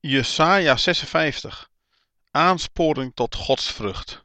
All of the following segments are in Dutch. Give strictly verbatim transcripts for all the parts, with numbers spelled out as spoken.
Jesaja zesenvijftig. Aansporing tot godsvrucht.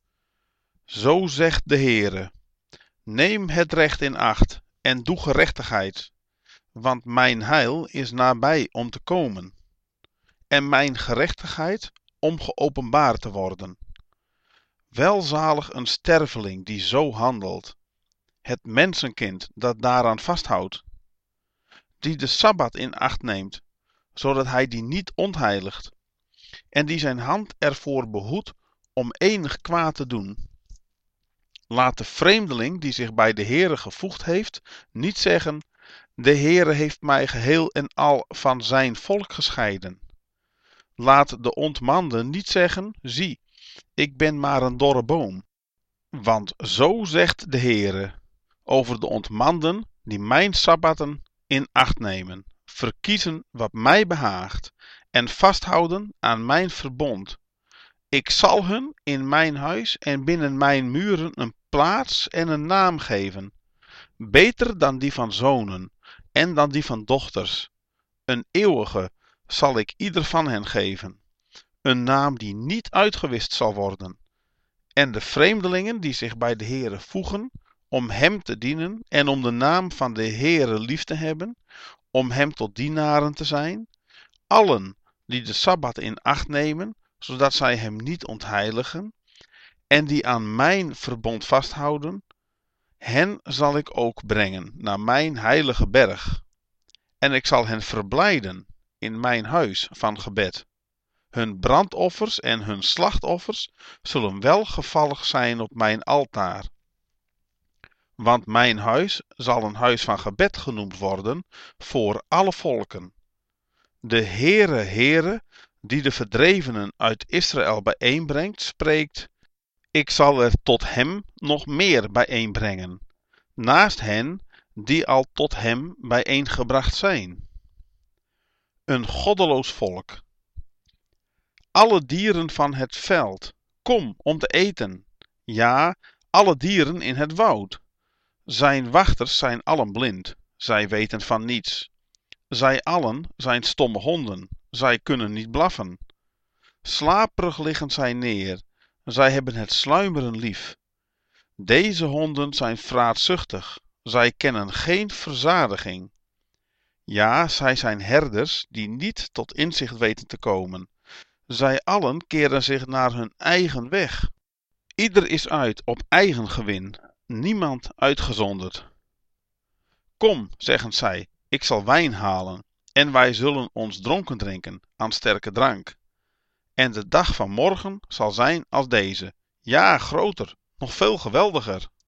Zo zegt de Heere: neem het recht in acht en doe gerechtigheid, want mijn heil is nabij om te komen, en mijn gerechtigheid om geopenbaard te worden. Welzalig een sterveling die zo handelt, het mensenkind dat daaraan vasthoudt, die de Sabbat in acht neemt, zodat hij die niet ontheiligt, en die zijn hand ervoor behoedt om enig kwaad te doen. Laat de vreemdeling die zich bij de Heere gevoegd heeft, niet zeggen: de Heere heeft mij geheel en al van zijn volk gescheiden. Laat de ontmande niet zeggen: zie, ik ben maar een dorre boom. Want zo zegt de Heere over de ontmanden die mijn sabbatten in acht nemen, verkiezen wat mij behaagt en vasthouden aan mijn verbond. Ik zal hun in mijn huis en binnen mijn muren een plaats en een naam geven, beter dan die van zonen en dan die van dochters. Een eeuwige zal ik ieder van hen geven, een naam die niet uitgewist zal worden. En de vreemdelingen die zich bij de Heere voegen, om hem te dienen en om de naam van de Heere lief te hebben, om hem tot dienaren te zijn, allen die de Sabbat in acht nemen, zodat zij hem niet ontheiligen, en die aan mijn verbond vasthouden, hen zal ik ook brengen naar mijn heilige berg. En ik zal hen verblijden in mijn huis van gebed. Hun brandoffers en hun slachtoffers zullen welgevallig zijn op mijn altaar. Want mijn huis zal een huis van gebed genoemd worden voor alle volken. De Heere, Heere, die de verdrevenen uit Israël bijeenbrengt, spreekt: ik zal er tot hem nog meer bijeenbrengen, naast hen die al tot hem bijeengebracht zijn. Een goddeloos volk. Alle dieren van het veld, kom om te eten. Ja, alle dieren in het woud. Zijn wachters zijn allen blind, zij weten van niets. Zij allen zijn stomme honden, zij kunnen niet blaffen. Slaperig liggen zij neer, zij hebben het sluimeren lief. Deze honden zijn vraatzuchtig, zij kennen geen verzadiging. Ja, zij zijn herders die niet tot inzicht weten te komen. Zij allen keren zich naar hun eigen weg. Ieder is uit op eigen gewin, niemand uitgezonderd. Kom, zeggen zij, ik zal wijn halen, en wij zullen ons dronken drinken aan sterke drank. En de dag van morgen zal zijn als deze, ja, groter, nog veel geweldiger.